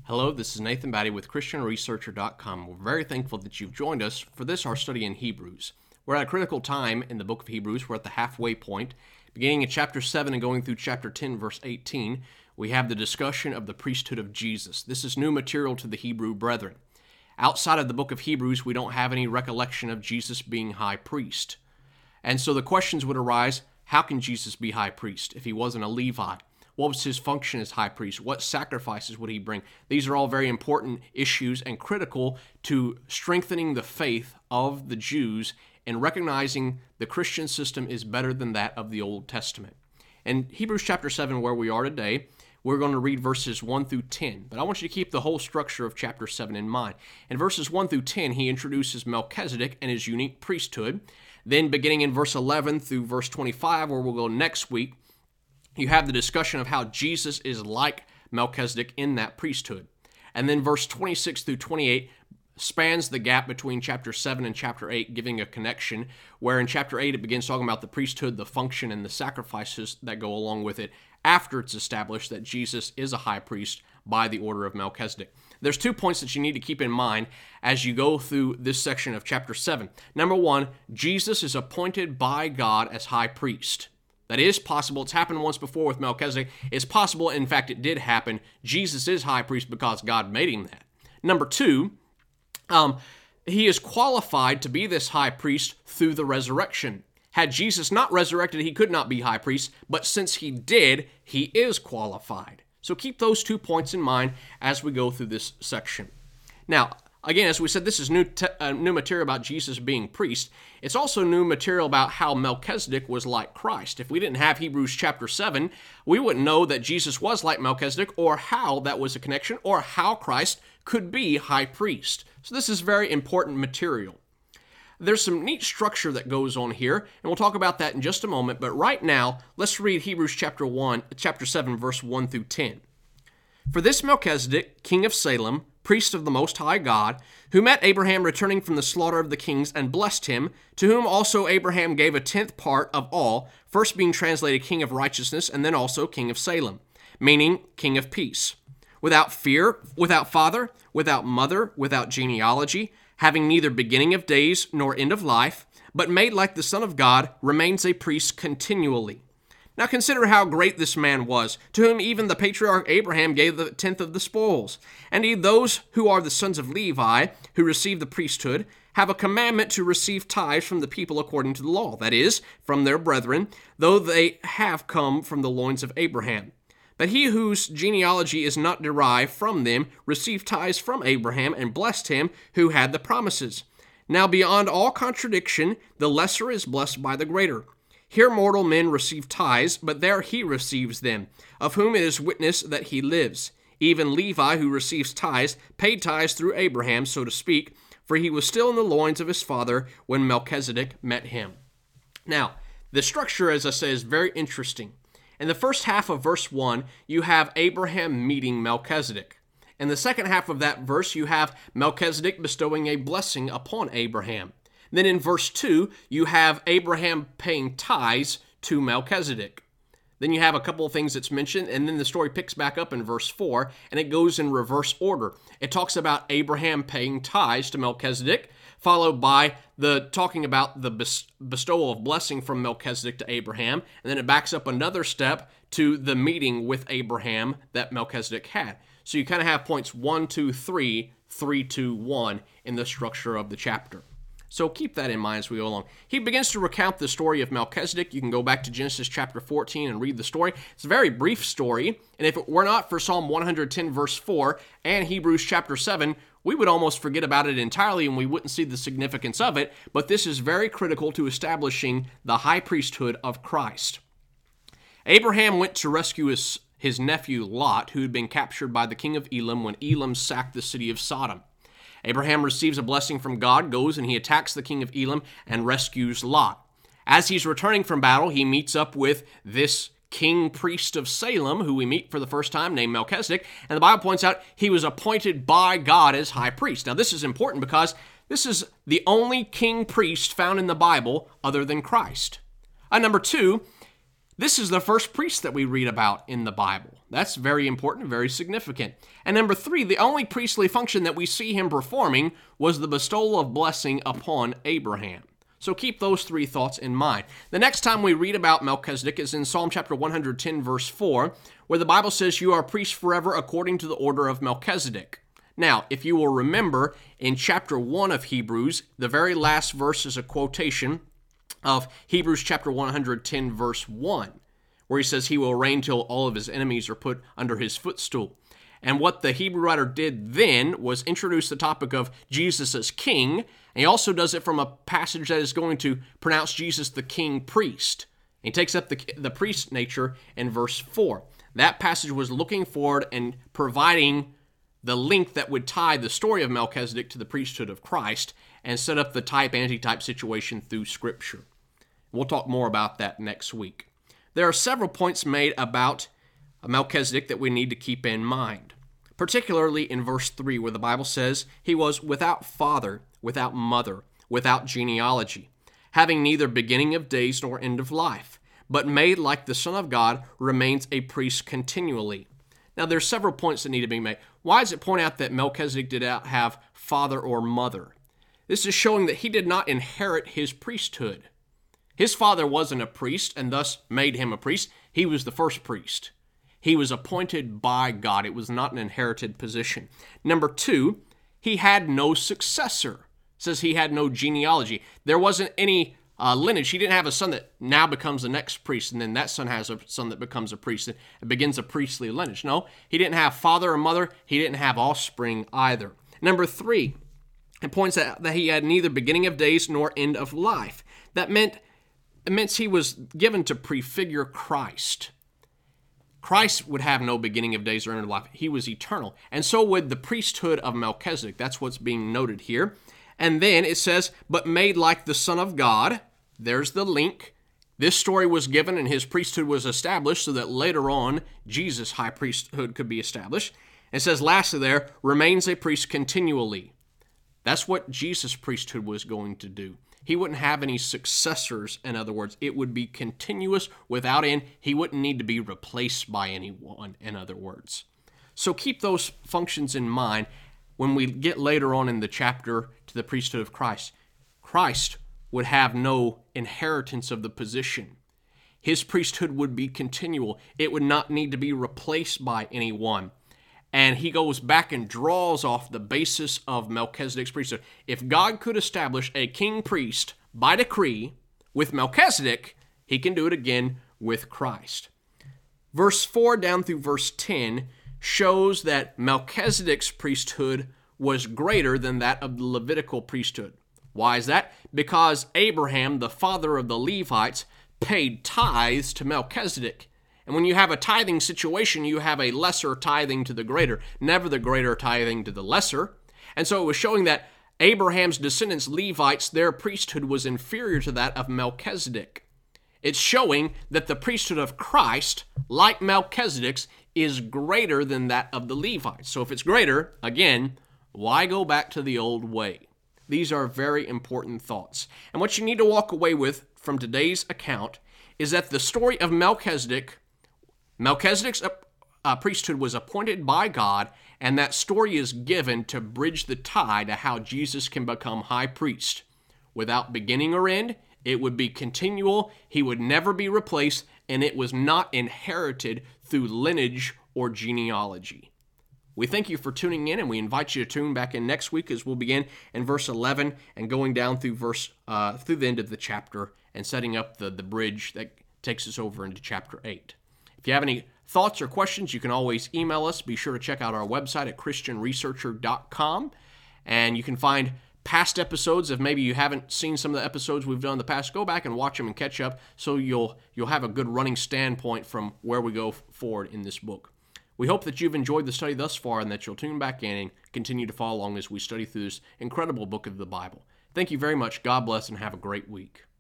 Hello, this is Nathan Batty with ChristianResearcher.com. We're very thankful that you've joined us for this, our study in Hebrews. We're at a critical time in the book of Hebrews. We're at the halfway point. Beginning in chapter 7 and going through chapter 10, verse 18, we have the discussion of the priesthood of Jesus. This is new material to the Hebrew brethren. Outside of the book of Hebrews, we don't have any recollection of Jesus being high priest. And so the questions would arise, how can Jesus be high priest if he wasn't a Levite? What was his function as high priest? What sacrifices would he bring? These are all very important issues and critical to strengthening the faith of the Jews and recognizing the Christian system is better than that of the Old Testament. In Hebrews chapter 7, where we are today, we're going to read verses 1 through 10, but I want you to keep the whole structure of chapter 7 in mind. In verses 1 through 10, he introduces Melchizedek and his unique priesthood. Then beginning in verse 11 through verse 25, where we'll go next week, you have the discussion of how Jesus is like Melchizedek in that priesthood. And then verse 26 through 28 spans the gap between chapter 7 and chapter 8, giving a connection, where in chapter 8 it begins talking about the priesthood, the function, and the sacrifices that go along with it after it's established that Jesus is a high priest by the order of Melchizedek. There's 2 points that you need to keep in mind as you go through this section of chapter 7. Number 1, Jesus is appointed by God as high priest. That is possible. It's happened once before with Melchizedek. It's possible. In fact, it did happen. Jesus is high priest because God made him that. Number 2, he is qualified to be this high priest through the resurrection. Had Jesus not resurrected, he could not be high priest, but since he did, he is qualified. So keep those 2 points in mind as we go through this section. Now, again, as we said, this is new material about Jesus being priest. It's also new material about how Melchizedek was like Christ. If we didn't have Hebrews chapter 7, we wouldn't know that Jesus was like Melchizedek or how that was a connection or how Christ could be high priest. So this is very important material. There's some neat structure that goes on here, and we'll talk about that in just a moment. But right now, let's read Hebrews chapter 7, verse 1 through 10. For this Melchizedek, king of Salem, priest of the Most High God, who met Abraham returning from the slaughter of the kings and blessed him, to whom also Abraham gave a 10th part of all, first being translated king of righteousness and then also king of Salem, meaning king of peace. Without fear, without father, without mother, without genealogy, having neither beginning of days nor end of life, but made like the Son of God, remains a priest continually. Now consider how great this man was, to whom even the patriarch Abraham gave the 10th of the spoils. Indeed, those who are the sons of Levi, who receive the priesthood, have a commandment to receive tithes from the people according to the law, that is, from their brethren, though they have come from the loins of Abraham. But he whose genealogy is not derived from them received tithes from Abraham and blessed him who had the promises. Now beyond all contradiction, the lesser is blessed by the greater. Here mortal men receive tithes, but there he receives them, of whom it is witness that he lives. Even Levi, who receives tithes, paid tithes through Abraham, so to speak, for he was still in the loins of his father when Melchizedek met him. Now, the structure, as I say, is very interesting. In the first half of verse 1, you have Abraham meeting Melchizedek. In the second half of that verse, you have Melchizedek bestowing a blessing upon Abraham. Then in verse 2, you have Abraham paying tithes to Melchizedek. Then you have a couple of things that's mentioned, and then the story picks back up in verse 4, and it goes in reverse order. It talks about Abraham paying tithes to Melchizedek, followed by the talking about the bestowal of blessing from Melchizedek to Abraham, and then it backs up another step to the meeting with Abraham that Melchizedek had. So you kind of have points 1, 2, 3, 3, 2, 1 in the structure of the chapter. So keep that in mind as we go along. He begins to recount the story of Melchizedek. You can go back to Genesis chapter 14 and read the story. It's a very brief story, and if it were not for Psalm 110 verse 4 and Hebrews chapter 7, we would almost forget about it entirely and we wouldn't see the significance of it, but this is very critical to establishing the high priesthood of Christ. Abraham went to rescue his nephew Lot, who had been captured by the king of Elam when Elam sacked the city of Sodom. Abraham receives a blessing from God, goes and he attacks the king of Elam and rescues Lot. As he's returning from battle, he meets up with this king priest of Salem, who we meet for the first time, named Melchizedek, and the Bible points out he was appointed by God as high priest. Now this is important because this is the only king priest found in the Bible other than Christ. Number 2, This is the first priest that we read about in the Bible. That's very important, very significant. And number 3, the only priestly function that we see him performing was the bestowal of blessing upon Abraham. So keep those 3 thoughts in mind. The next time we read about Melchizedek is in Psalm chapter 110, verse 4, where the Bible says, "You are priests forever according to the order of Melchizedek." Now, if you will remember, in chapter 1 of Hebrews, the very last verse is a quotation of Hebrews chapter 110, verse 1, where he says he will reign till all of his enemies are put under his footstool. And what the Hebrew writer did then was introduce the topic of Jesus as king, and he also does it from a passage that is going to pronounce Jesus the king priest. He takes up the priest nature in verse 4. That passage was looking forward and providing the link that would tie the story of Melchizedek to the priesthood of Christ and set up the type-antitype situation through Scripture. We'll talk more about that next week. There are several points made about Melchizedek that we need to keep in mind, particularly in verse 3, where the Bible says he was without father, without mother, without genealogy, having neither beginning of days nor end of life, but made like the Son of God, remains a priest continually. Now, there's several points that need to be made. Why does it point out that Melchizedek did not have father or mother? This is showing that he did not inherit his priesthood. His father wasn't a priest and thus made him a priest. He was the first priest. He was appointed by God. It was not an inherited position. Number 2, he had no successor. It says he had no genealogy. There wasn't any lineage. He didn't have a son that now becomes the next priest, and then that son has a son that becomes a priest and begins a priestly lineage. No, he didn't have father or mother. He didn't have offspring either. Number 3, it points out that he had neither beginning of days nor end of life. That meant he was given to prefigure Christ. Christ would have no beginning of days or end of life. He was eternal. And so would the priesthood of Melchizedek. That's what's being noted here. And then it says, but made like the Son of God. There's the link. This story was given and his priesthood was established so that later on Jesus' high priesthood could be established. It says lastly there, remains a priest continually. That's what Jesus' priesthood was going to do. He wouldn't have any successors, in other words. It would be continuous without end. He wouldn't need to be replaced by anyone, in other words. So keep those functions in mind when we get later on in the chapter to the priesthood of Christ. Christ would have no inheritance of the position. His priesthood would be continual. It would not need to be replaced by anyone. And he goes back and draws off the basis of Melchizedek's priesthood. If God could establish a king priest by decree with Melchizedek, he can do it again with Christ. Verse 4 down through verse 10 shows that Melchizedek's priesthood was greater than that of the Levitical priesthood. Why is that? Because Abraham, the father of the Levites, paid tithes to Melchizedek. And when you have a tithing situation, you have a lesser tithing to the greater, never the greater tithing to the lesser. And so it was showing that Abraham's descendants, Levites, their priesthood was inferior to that of Melchizedek. It's showing that the priesthood of Christ, like Melchizedek's, is greater than that of the Levites. So if it's greater, again, why go back to the old way? These are very important thoughts. And what you need to walk away with from today's account is that the story of Melchizedek's priesthood was appointed by God, and that story is given to bridge the tie to how Jesus can become high priest. Without beginning or end, it would be continual, he would never be replaced, and it was not inherited through lineage or genealogy. We thank you for tuning in, and we invite you to tune back in next week as we'll begin in verse 11 and going down through through the end of the chapter and setting up the bridge that takes us over into chapter 8. If you have any thoughts or questions, you can always email us. Be sure to check out our website at christianresearcher.com, and you can find past episodes. If maybe you haven't seen some of the episodes we've done in the past, go back and watch them and catch up so you'll have a good running standpoint from where we go forward in this book. We hope that you've enjoyed the study thus far and that you'll tune back in and continue to follow along as we study through this incredible book of the Bible. Thank you very much. God bless and have a great week.